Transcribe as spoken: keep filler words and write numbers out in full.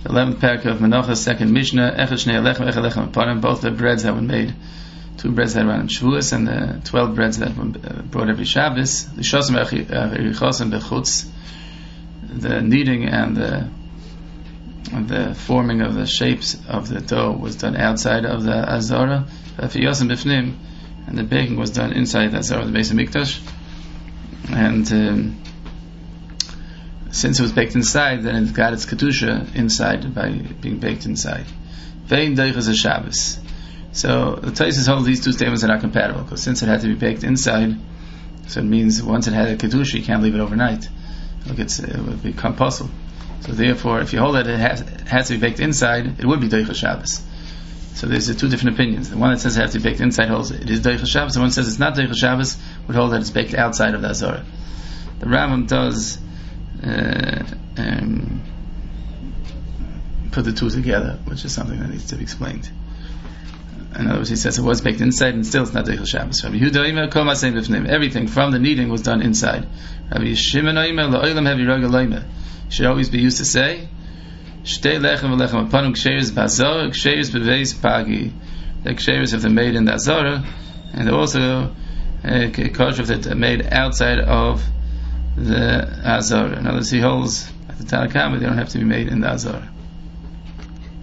The eleventh parak of Menachos, second Mishnah, Echad Shnei Alechem, Echad Lechem Apanim, both the breads that were made, two breads that were on Shavuos, and the twelve breads that were brought every Shabbos. L'shosim Erichosim Bechutz, the kneading and the the forming of the shapes of the dough was done outside of the Azara. V'yosim Bifnim, and the baking was done inside the Azara, the Beis Hamikdash. And um, since it was baked inside, then it got its kedusha inside by being baked inside. Vein deichas a Shabbos. So the Taisus holds these two statements are not compatible, because since it had to be baked inside, so it means once it had a kedusha, you can't leave it overnight. Look, it's, it would become puzzle. So therefore, if you hold that it has, it has to be baked inside, it would be deichas Shabbos. So there's uh, two different opinions. The one that says it has to be baked inside holds it is deichas Shabbos. The one that says it's not deichas Shabbos would hold that it's baked outside of the Azara. The Rambam does uh, um, put the two together, which is something that needs to be explained. In other words, he says it was baked inside and still it's not deichas Shabbos. Rabbi Yehuda Omer, Kol Maseh Bifnim, everything from the kneading was done inside. Rabbi Shimon Omer, La'olam Hevi Rogel Omer, should always be used to say, Shtei lechem v'lechem apanum ksheris b'azara, ksheris b'veis pagi. The ksheris if they're made in the Azara, and they're also uh, kosher if they're made outside of the Azara. In other words, he holds at the Tanakh they don't have to be made in the Azara.